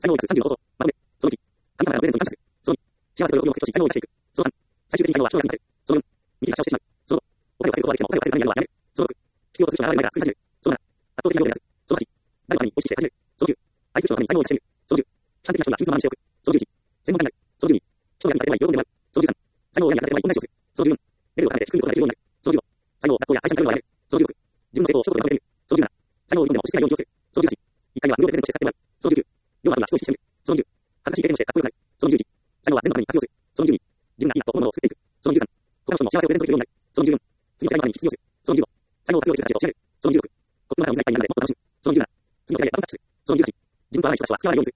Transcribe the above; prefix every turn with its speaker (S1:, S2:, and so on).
S1: 才能約30のこと。まとめ。その1、神様へのプレゼントに感謝する。その2、幸せと喜びを強調し、才能を生かしていく。その3、最終的に才能は将来になる。その4、右が過小してしまう。その5、お金を稼ぐことはできても、お金を稼ぐためにやるのはやめる。その6、必要とする人が現れないから作り始める。その7、圧倒的な量でやらず。その8、誰のために美味しくして始める。その9、愛する人のために才能を生かしてみる。その10、批判的な人が秘密を学びしておく。その11、専門家になる。その12、人の役に立てればいい喜んでもらう。その13、才能を親に役に立てればいい恩返しをする。その14、レベルを高めて低いことができるようになる。その15、才能を学校や会社に頼るのをやめる。その16、自分の成功を一言でまとめてみる。その17、才能を読んでも押し付けないように気をつける。その18、1回目は無料でプレゼントして使ってもらう。その19、量があるのは人を意識してみる。その20、恥ずかしい経験をしてかっこよくなる。その21、才能は全のために活用する。その22、自分がいいなと思うものを作っていく。その23、他の人の幸せをプレゼントできるようになる。その24、次の世代のために必要する。その25、才能を活用できる価値を教える。その26、国の中の水がいっぱいになるでもっと楽しむ。その27、次の世代へバトンタッチする。その28、自分と合わない人たちは付き合わないようにする。